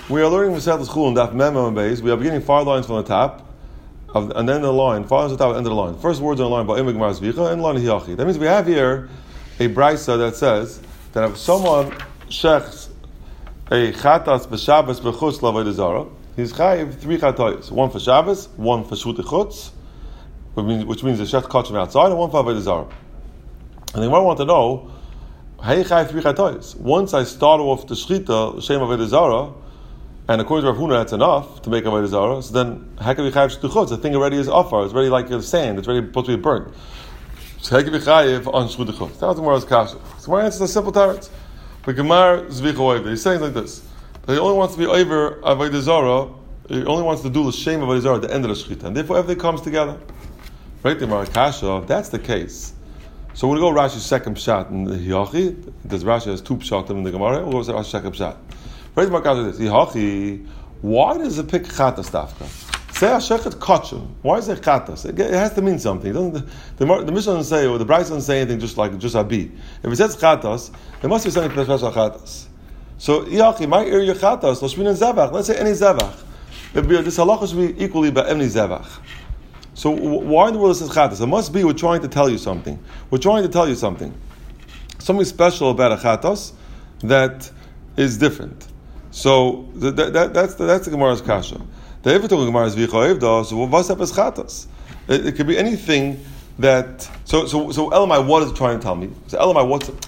We are learning Masechet Chulin Daf Mem and Beis. We are beginning 5 lines from the top, and then the line, 5 lines from the top, end of the line. First words on the line, Ba'im Gemara Zvicha, and line Hiyachi. That means we have here a brisa that says that if someone shechs a chatas b'Shabbos b'chutz l'avodah zara, he's chayiv 3 chatayos, 1 for Shabbos, 1 for Shvuta chutz, which means the shech kachim outside, and 1 for avodah zara. And they might want to know, hey, chayiv 3 chatayos. Once I start off the shchita, shem avodah zara, and according to Rav Huna, that's enough to make avodah zara. So then, how can we chayiv shvuta chutz? The thing already is offer. It's already like sand. It's already supposed to be burnt. So how can we chayiv on shvuta chutz? That's the Gemara's kasha. So my answer is a simple tarot. But Gemara zvicha oivda. He's saying like this: that he only wants to be over avodah zara. He only wants to do the shem avodah zara at the end of the shchita, and therefore everything comes together. Right, the Gemara kasha. If that's the case, so we'll go Rashi's second pshat in the Hiyachi. Because Rashi has 2 pshatim in the Gemara. We'll go to Rashi's second pshat. Right, my kasha is this: Hiyachi. Why does it pick chatas dafka? Say Hashechet kachim. Why is it chatas? It has to mean something. The Mishnah doesn't say, or the Brisa doesn't say anything just abi. If it says chatas, it must be something special chatas. So, Yachi, my area chatas, Loshmin and Zevach. Let's say any Zevach. This halacha should be equally by any Zevach. So, why in the world it says chatas? It must be we're trying to tell you something. We're trying to tell you something. Something special about a chatas that is different. So, that's the Gemara's kasha. The Evatul Gemara is vichaevda. So what's up as chatas? It could be anything that. So Elamai, what is it trying to tell me? So Elamai,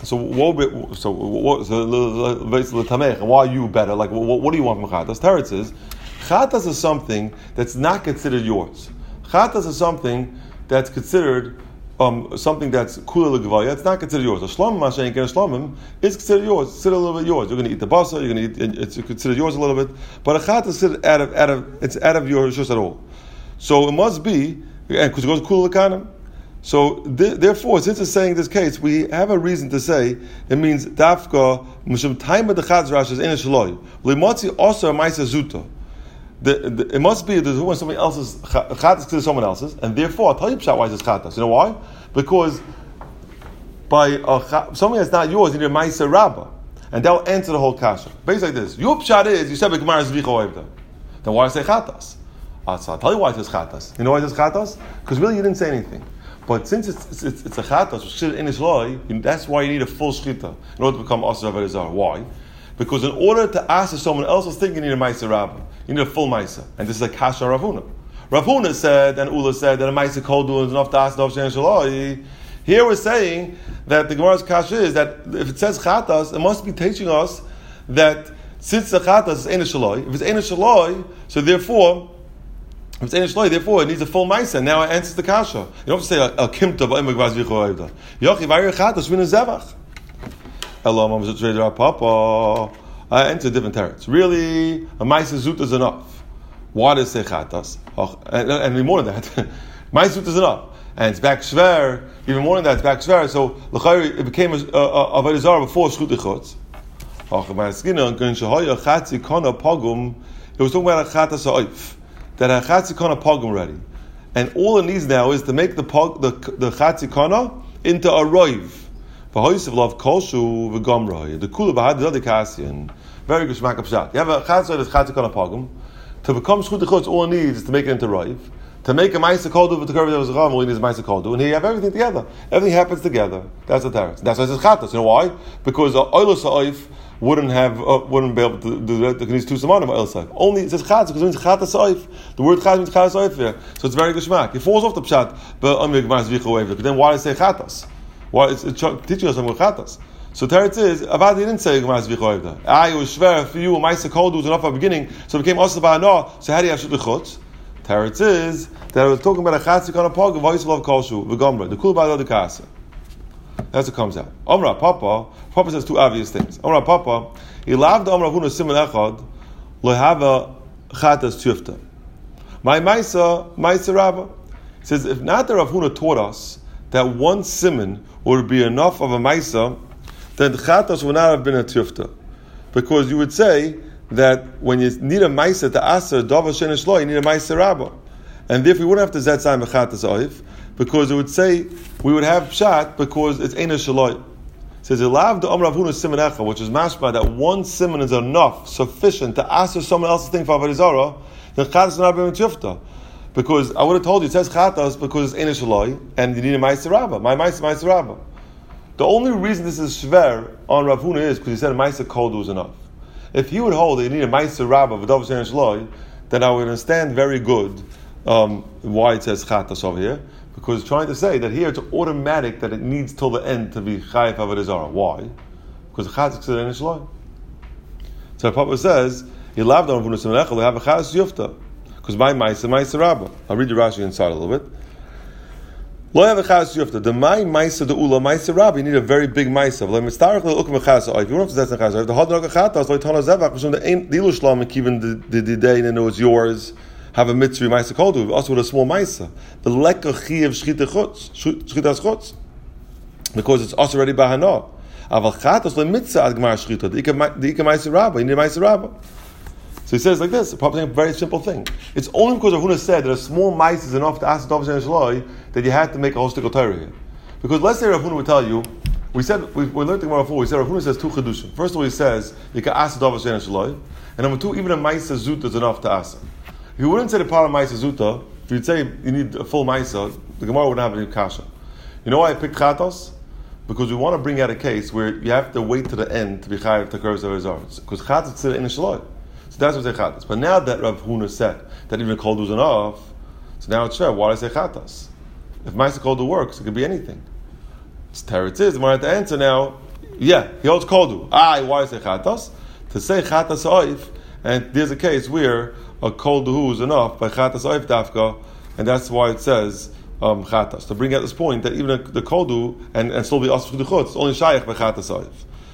why are you better? Like what do you want from chatas? Teretz is chatas is something that's not considered yours. Chatas is something that's considered something that's kula legavaya. It's not considered yours. A shlomim mashenkin, a shlomim is considered yours. It's considered a little bit yours. You're going to eat the basa. You're going to eat. It's considered yours a little bit. But a chat is considered out of your rishus at all. So it must be, and because it goes kula lekanim. So therefore, since it's saying this case, we have a reason to say it means dafka mishum taima the chatz rash is in a shaloi. Limotzi also a ma'isa zuta. It must be that when somebody else's chatas to someone else's, and therefore I'll tell you pshat why it's chatas. You know why? Because by something that's not yours, you need a ma'aser rabbah, and that will answer the whole kasha. Basically, like this: your pshat is you said Gemara is vicha. Then why say chatas? So I'll tell you why it says chatas. You know why it says chatas? Because really you didn't say anything. But since it's a chatas, which is in its law, that's why you need a full shchita in order to become asur avodah zara. Why? Because in order to ask if someone else's thing, you need a ma'aser rabbah. You need a full ma'aser. And this is a kasha Rav Huna. Rav Huna said, and Ula said, that a ma'aser kodu is enough to ask Dov Shen Shaloi. Here we're saying that the Gemara's kasha is that if it says chatas, it must be teaching us that since the chatas is ein shaloi, if it's ein shaloi, so therefore, if it's ein shaloi, therefore it needs a full ma'aser. Now it answers the kasha. You don't have to say, al kimta ba'im b'gvaz v'choyevda. Yochi v'ayir chatas v'in zevach. Elam was a trader papa. I enter different territories. Really, a ma'aser zut is enough. Why does it say chatas? And more than that, ma'aser zut is enough. And it's back shver. Even more than that, it's back shver. So l'chayri, it became a avodah zara before shchut chutz. It was talking about a chatas ha'oif, that a chatzikana pogum already, and all it needs now is to make the chatzikana into a roiv. V'hoysev love kolshu v'gomroi. The kula b'had zodikasian. Very good shmak pshat. You have a chatzah that's chatzikana pogum. To become shchut chutz, all it needs is to make it into roiv. To make a ma'aser kodu with the curve that was a ram, all it needs is ma'aser kodu, and here you have everything together. Everything happens together. That's the teretz. That's why it says chatas. You know why? Because oilus ha'oif wouldn't be able to do that. There needs 2 samanim oil side. Only it says chatas because it means chatas ha'oif. The word chatas means chatas ha'oif here, so it's very good shmak. It falls off the pshat, but then why does it say chatas? Why it's teaching us about chatas? So teretz is Avad didn't say Gemara Zvicha. It was shver for you. Ma'aser kodu was enough at the beginning, so it became also ba'ana. So how do you have shut chutz? Teretz is that I was talking about a chatzikana pog of voice of kolshu v'gomra the kul ba'ad kasa. That's what comes out. Omra Papa says 2 obvious things. Omra Papa he loved Omra Huna siman echad lehava chatas tufta. My ma'aser rabba says if not the Rav Huna taught us that one siman would be enough of a ma'aser, then chatas would not have been a tufta, because you would say that when you need a ma'aser to aser davar shein shlo, you need a ma'aser rabba, and therefore you wouldn't have to zet zayin b'chatas oif, because it would say we would have pshat because it's ein shaloi. says Elav the Amr Rav Huna Siman Echa, which is mashma that one siman is enough, sufficient to answer someone else's thing for Avodah Zarah, then Chatas not being Tifta. Because I would have told you, it says Chatas because it's Einish Eloi, and you need a Ma'aser Rabbah. My Ma'aser Rabbah. The only reason this is Shver on Rav Huna is because he said a Ma'aser Kol was enough. If he would hold that you need a Ma'aser Rabbah with Dovah Einish Eloi, then I would understand very good why it says Chatas over here. Because it's trying to say that here it's automatic that it needs till the end to be Chayef Avodah Zarah. Why? Because the Chatas is Einish Eloi. So the Papa says, he loved on Rav Huna Siman Echa, they have a Chatas Yufta. Because my Ma'aser Rabbah. I'll read the Rashi inside a little bit. Lo have a Chatas Yufta. The Ma'aser the Ula Ma'aser Rabbah, you need a very big Ma'aser. If you want to say Chatas, the Hadron Chatas, like Tana Zevach, the Ilu Shlam, even the day and know it's yours, have a mitzvah Ma'aser Koldu, also with a small Ma'aser. The Lekka Chiyev Shchitas Chutz. Because it's also already Bahana. Aval Chatas le mitzvah ad Gemara Shchita. The Ika Ma'aser Rabbah, you need a Ma'aser Rabbah. So he says like this, probably a very simple thing. It's only because Rav Huna said that a small mice is enough to ask the Dovah Einish Eloi that you had to make a whole stick of Torah here. Because let's say Rav Huna would tell you, we learned the Gemara before, we said Rav Huna says two Chedushim. First of all, he says you can ask the Dovah Einish Eloi, and number two, even a mice zuta is enough to ask. If you wouldn't say the part of mice zuta, if you'd say you need a full mice, the Gemara wouldn't have any kasha. You know why I picked Chatos? Because we want to bring out a case where you have to wait to the end to be chayav to curse Avodah Zarah. Because Chatos is still Einish Eloi. So that's what I say Chatas. But now that Rav Huna said that even Kol was enough, so now it's sure. Why do I say Chatas? If Ma'aser Kol works, it could be anything. It's teretz is. We're at the answer now. Yeah, he holds Kol. Why do I say Chatas? To say Chatas Oif, and there's a case where a Kol is enough by Chatas Oif Dafka, and that's why it says Chatas. To bring out this point that even the Kol and still be Asr the Chutz, it's only Shaykh by Chatas Oif.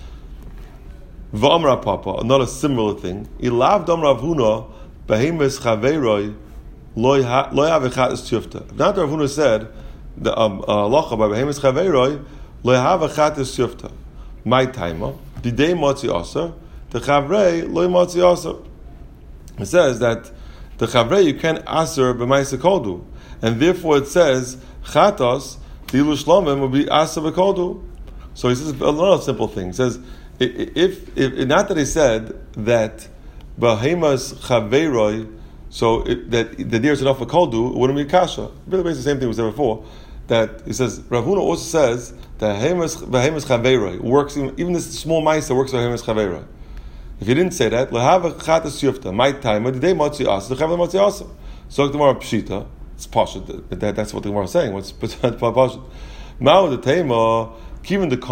V'amra Papa, another similar thing. Ilav dam Rav Huna behemes chaveiroi loy have a chatas tufta. Not Rav Huna said the halacha by behemes chaveiroi loy have a chatas tufta. My timer bidei motzi aser the chavrei loy motzi aser. It says that the chavrei you can't aser b'ma'aser koldu, and therefore it says chatas the ilu shlomim will be aser b'koldu. So he says another simple thing. He says. If not that he said that Bahemas Chaveiroi, so that there's enough for Koldu, it wouldn't be Kasha. Basically the same thing we said before. That he says Rav Huna also says that Bahemas Chaveiroi works even this small mice that works for Bahemas Chaveiroi. If he didn't say that, Lahav Chatas Yufta, my time, the day Motzi Asa, the Chav Motzi Asa. So the Gemara Pshita, it's Pashut, that's what the Gemara is saying. What's Pashut? Mao the Tema. Even the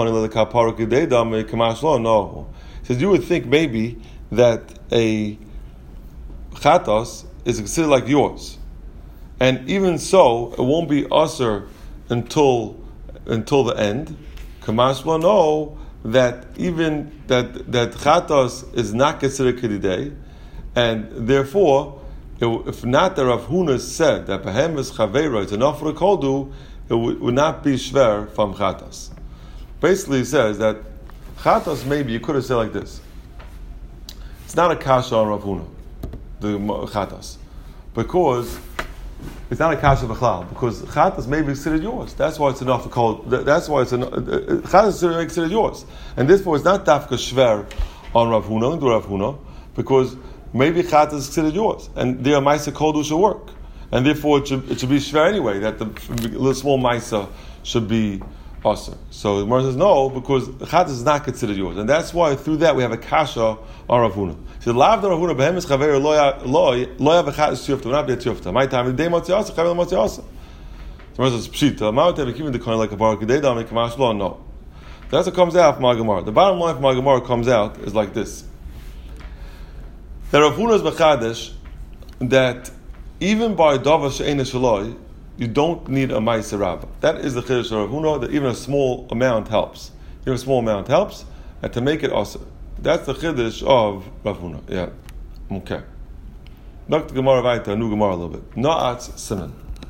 no. He says you would think maybe that a chatos is considered like yours, and even so, it won't be usher until the end. Kamashlo know that even that chatos is not considered kedidei, and therefore, if not the Rav Huna said that behemes chaveiro is enough for a koldu, it would not be shver from chatos. Basically, he says that Chatas maybe you could have said like this. It's not a kasha on Rav Huna, the Chatas, because it's not a kasha b'chlal. Because Chatas may be considered yours. That's why it's enough to call. That's why it's Chatas is considered yours, and therefore it's not dafka shver on Rav Huna, do Rav Huna, because maybe Chatas is considered yours, and their Ma'aser Koldu should work, and therefore it should be shver anyway. That the little small Ma'aser should be. Awesome. So the Gemara says no, because Chatas is not considered yours, and that's why through that we have a kasha on Rav Huna. So lav the Rav Huna behemes chaver loy have a Chatas tufta, not be a tufta. My time the day motzi asa chaver motzi asa. The Gemara says pshita. Ma'otev even the coin like a bar kedei dam kamash lo no. That's what comes out from my Gemara. The bottom line from my Gemara comes out is like this: that Rav Huna is mechadish that even by dava she'ena shaloi. You don't need a Ma'aser Rabbah. That is the Chiddush of Rav Huna, that even a small amount helps. Even a small amount helps, and to make it also. That's the Chiddush of Rav Huna. Yeah. Okay. Back to Gemara Vaita, new Gemara a little bit. Na'atz Siman.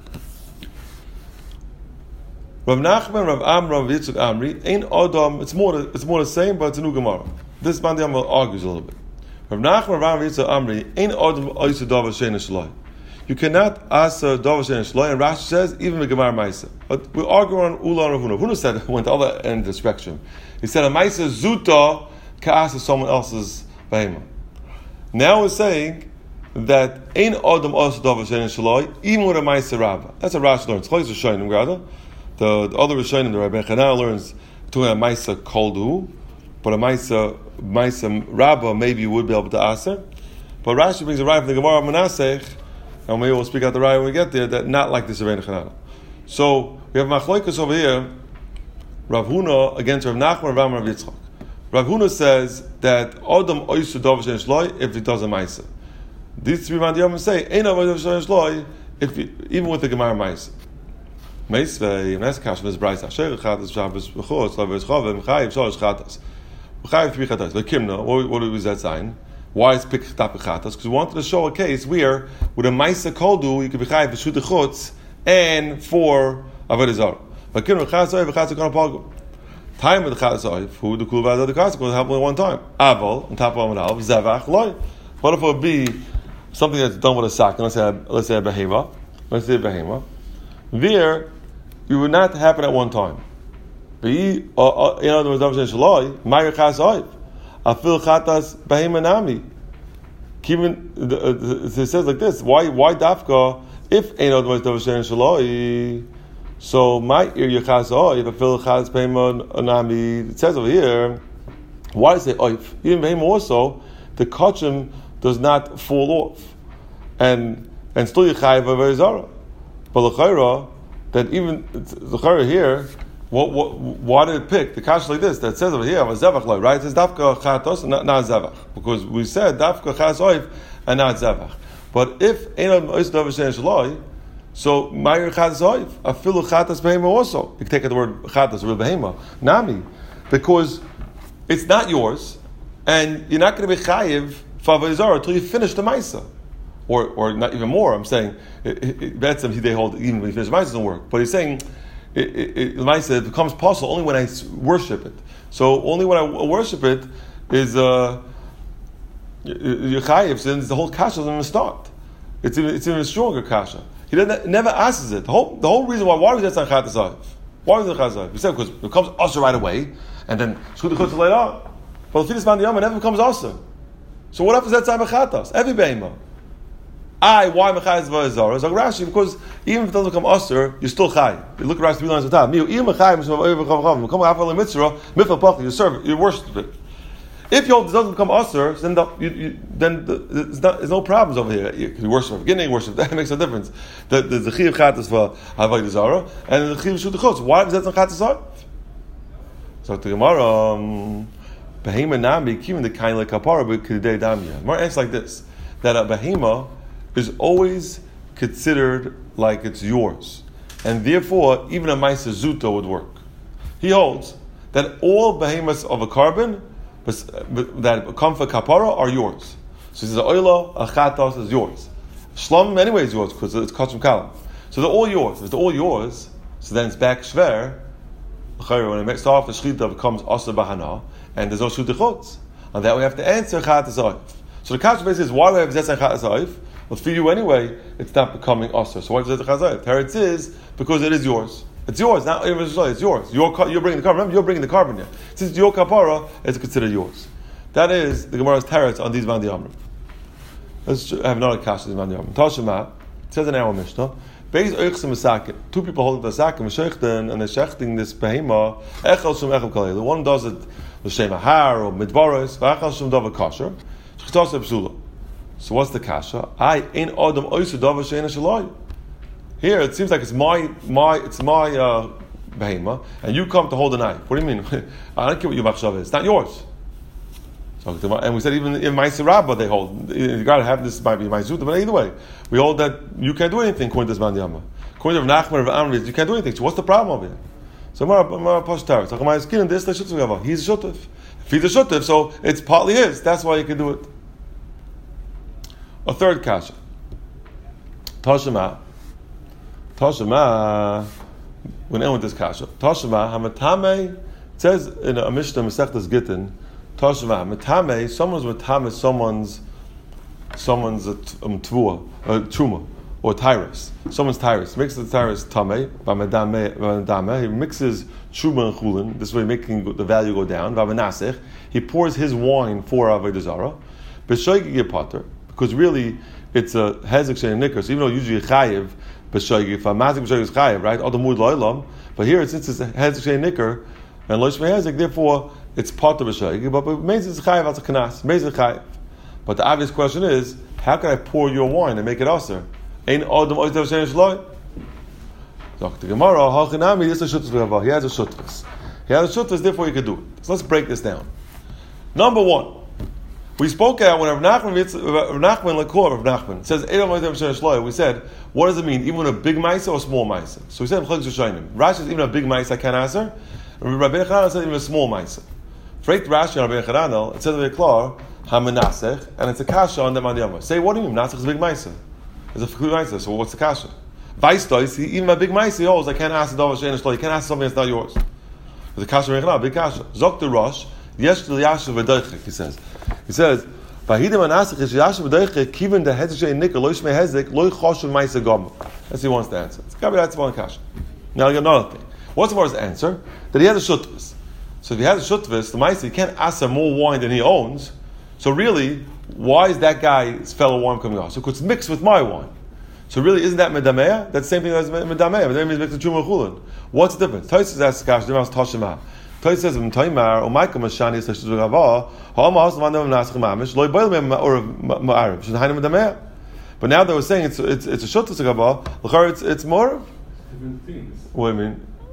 Rav Nachman, Rav Amram, Rav Yitzchak Amri, ain't Adam, it's more the same, but it's a new Gemara. This Bandiyam argues a little bit. Rav Nachman, Rav Yitzchak Amri, ain't Adam Oisa Dava Sheina Shalai. You cannot asa davar she'ein shloi, and Rashi says even the Gemara Maisa. But we argue on Ula and Ravuna. Ravuna said went the other end of the spectrum. He said a Maisa zuta ka'asa someone else's behema. Now we're saying that ein adam asa davar she'ein shloi even with a Maisa Rabba. That's a Rashi learns. The other Rishonim, the Rabbi Chananah learns to a Maisa koldu, but a Maisa Rabba maybe you would be able to asa. But Rashi brings a raya from the Gemara Menasech, and we will speak out the raya when we get there, that not like this Rabbeinu Chananah. So we have Machlokes over here, Rav Huna against Rav Nachman, Rav Rav Yitzchak. Rav Huna says that Adam oisu davar she'ein shloi if he does a Maisa. These three Mandiyam say ein davar she'ein shloi even with the Gemara Maisa. Meisvei, and that's Kash Miz Brayis Asher Chatas Shabbos B'chutz Lavis Chavim Chayiv Shalosh Chatas Chayiv Three Chatas. But Kimna, what was that sign? Why is pick Chatas? Because we wanted to show a case where with a Maisa Koldu you could be Chayiv B'Shut Chutz and for Avodah Zarah. But Kimna Chatas Oiv Chatas Kon Pogum. Time with the Chatas Oiv who the Kul V'Adad the Chatas will happen one time. Aval on top of Amal Zevach Loi. What if it would be something that's done with a sack? Let's say a behema. There, it would not happen at one time. In other words, it says like this. Why dafka? If in other words, so my ear yachas oif. If fil chas behema nami. It says over here. Why does it oif? Even behema also, the kachim does not fall off, and still yichayev avodah zarah. But l'chayra, that even l'chayra here, why did it pick the kash like this? That says over here, zevach loy, right? It says dafka chatos, not zevach, because we said dafka chas oif and not zevach. But if ein ois davar she'ein shloi, so ma'ir chatas oif, afilu chatas behema also. You can take the word chatas, real behema, nami, because it's not yours, and you're not going to be chayiv for avodah zarah until you finish the ma'isa. Or not even more. I'm saying that's they hold even when he finishes Maisa doesn't work. But he's saying Maisa becomes possible only when I worship it. So only when I worship it is Yechayev. So the whole kasha doesn't even start. It's even a stronger kasha. He never asks it. The whole reason why was that on Chatas? Why was it Chatas? He said because it becomes usher right away, and then Shchut Chutz later on. But the Fidas Mandiyam never becomes usher. So what happens that time of Chatas? Every beima. Why Mechayis Avodah Zarah? So Rashi, because even if it doesn't become Aser, you're still Chay. You look at Rashi 3 lines at the top. You worship it. If it doesn't become Aser, then there's no problems over here. You can worship at the beginning, worship that makes no difference. The Chiv Chatas for Avodah Zarah and the Chiv Shut Chutz. Why is that not Chatas Zarah? So the Gemara, Behema Nami, Kivin the Kain like Kapara, but Kedei Damya. Gemara answers like this: that a Behema is always considered like it's yours, and therefore even a Maisa Zuta would work. He holds that all behemoths of a carbon that come for kapara are yours. So he says, Oila, a chatos is yours. Shlom anyway is yours because it's kachim kalam. So they're all yours. If they're all yours, so then it's back shver. When it makes off, the shchita becomes asa bahana, and there's no shutachotz. And that we have to answer chatas oif. So the kasha basically is why do we have zetzah chatas oif? Well, for you anyway, it's not becoming asa. So why is zetzah chatas oif? Teretz is because it is yours. It's yours, not it's yours. You're bringing the carbon. Remember, you're bringing the carbon here. Since your kapara is considered yours. That is the Gemara's teretz on these Mandi Amrim. Let's have another kasha on these Mandi Amrim. Tashema, it says in our Mishnah, Beis oichsim esakim. Two people hold the sakim, shechten, and they're shechting this behema, echel shum echel kalei. The one does it l'shem ahar or midbaros, v'echel shum davar kasher, shchitas epsula. So what's the kasha? I ein adam oisu davar she'ena shaloi. Here it seems like it's my behema, and you come to hold the knife. What do you mean? I don't care what your machshav is. It's not yours. So, and we said even in Ma'aseh Rabbah they hold. You got to have this. Might be Ma'azuta, but either way, we hold that you can't do anything according to this Mandi Amma. According to Nachman of Amri, you can't do anything. So what's the problem over here? So Mara Pashtar. So my skin and this he's a shutif. If he's a shutif, so it's partly his. That's why you can do it. A third kasha. Tashema. When end with this kasha. Tashema hamatame. It says in a Mishnah Masechtas Gittin. Tashema matame. Someone's matame. Someone's truma. or tyrus. Someone's tyrus. Mixes the tyrus tameh, v'amedameh. He mixes truma and chulin, this way making the value go down. V'amenasech. He pours his wine for avodah zarah. B'shoigig potter, because really it's a hezek shein nikar. So even though usually chayiv b'shoigig, if a mazik b'shoigig is chayiv, right? Adamud lo'ilam. But here, since it's a hezek shein nikar and lo shmei hezek, therefore it's potter b'shoigig. But maybe it's chayiv as a kanas. Maybe it's chayiv. But the obvious question is, how can I pour your wine and make it aser? Ein adam oidav shein shloi. Dr. Gemara, halchinami, this is a shutvis. He has a shutvis. He has a shutvis, therefore he could do it. So let's break this down. Number one, we spoke out when Rav Nachman says Edom oidav shein shloi. We said, what does it mean? Even a big ma'aser or a small ma'aser? So we said Rashi says even a big ma'aser I can't aser. Rabbi Chananel said even a small ma'aser. Freit Rashi and Rabbi Chananel, it says very clear, ha-menasech, and it's a kasha on them on the other. Say, what do you mean? Menasech is a big ma'aser. It's a big ma'aser, so what's the kasha? Vaistois, even a big ma'aser, he holds, I can't ask the davar she'en shloi, you can't ask something that's not yours. There's a kasha, big kasha. Zok the Rosh, yesh til yashav v'doichek, he says, Vahidim anasech is yashav v'doichek, kiven the hezek she'en nikar, lo yishmei hezek, lo yichoshev ma'aser gomel. That's what he wants to answer. It's got to be that's one kasha. Now, I got another thing. What's the first answer? That he has a shutvis. So if he has a shutvis, the ma'aser, he can't ask him more wine than he owns. So really, why is that guy's fellow wine coming off? So it's mixed with my wine. So really, isn't that medameya? That's the same thing as medameya. Medameya means mixed with truma chulin. What's the difference? Tosfos asks Kash, Dimas Toshima. Tosfos says, "M'toimar u'mayka mashani estashiz v'gava ha'ama haslam v'andam v'nasach mamish loy boil me'am or ma'arav sh'nahayim medameya." But now they were saying it's a shuttus gava. L'char it's more different things. What do you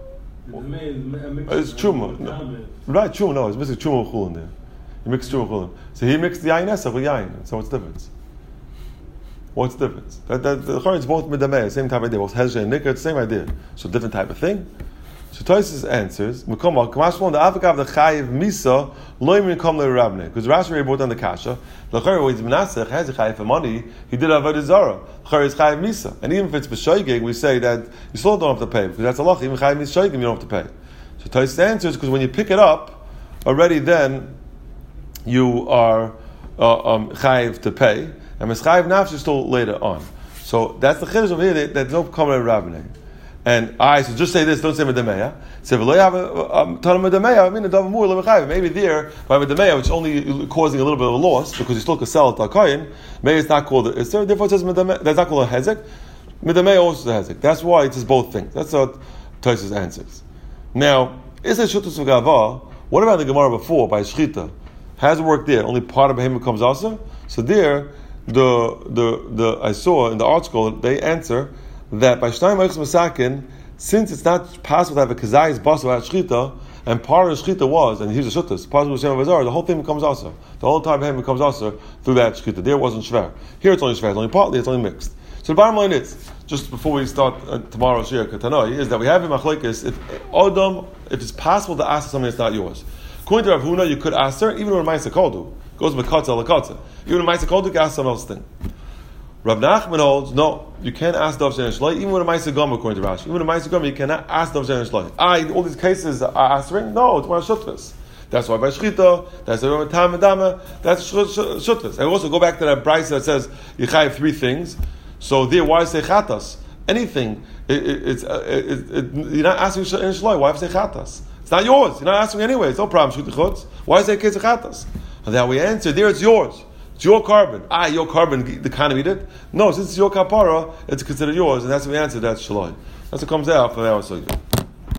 mean? It's truma. Right, truma. No, it's mixing truma chulin there. He mixed truma chulin. So he mixed the yain esach with yain. So what's the difference? What's the difference? The it's both midameh, same type of idea. Both hezeh and nikar, same idea. So different type of thing. So Tosfos answers, the avakav the chayiv misa loymin kom le'rabne. Because Rashi brought down the kasha. L'chari when he's menasech has a chayiv for money, he did avodah zarah. L'chari is chayiv misa, and even if it's b'shoigig, we say that you still don't have to pay because that's a loch. Even chayiv mishoigig, you don't have to pay. So Tosfos answers because when you pick it up already, then you are chayiv to pay. And Mischayiv Nafsh is still later on. So that's the chiddush over here, that there's no common rabbinate. And so just say this, don't say Medameya. Say, V'lo have a ton of Medameya, I mean, a davar mur le'mechayiv. Maybe there, by Medameya, which is only causing a little bit of a loss, because you still could sell it to a kohen, maybe it's not called a Isser, therefore it says Medameya, that's not called a Hezek. Medameya also is a Hezek. That's why it says both things. That's what Tosfos answers. Now, is it Shuttus V'gava? What about the Gemara before, by Shchita? Has it worked there? Only part of a behemoth becomes also? So there, I saw in the article they answer that by Shnayim Eichos Masakin, since it's not possible to have a kazayis bas without shchita, and part of the shchita was, and here's a shuttas, part of the Shem Vazar, the whole thing becomes also. The whole time of becomes also through that shchita. There it wasn't shver. Here it's only shver. It's only partly. It's only mixed. So the bottom line is, just before we start tomorrow's shir katanoi, is that we have in machlekes if it's possible to ask something that's not yours. According to Rav Huna, you could ask her even when Ma'aser Koldu goes mekatza lekatza. Even when Ma'aser Koldu, you can ask someone else's thing. Rav Nachman holds, no, you can't ask Dov Shein Shloi, even when a Ma'aser Gom, according to Rashi. Even when a Ma'aser Gom, you cannot ask Dov Shein Shloi. All these cases are answering? No, it's one of Shutvis. That's why by Shchita, that's why by Tam and Dama, that's Shutvis. And also go back to that Bryce that says, you have three things. So there, why say Chatas? Anything, you're not asking Shein Shloi, why say Chatas? It's not yours, you're not asking anyway, it's no problem, Shchita Chutz. Why say Ketz Chatas? And then we answer, there it's yours. It's your carbon. Your carbon, the kind of eat it? No, since it's your kapara, it's considered yours, and that's what we answer, that's shaloi. That's what comes out from our sugya.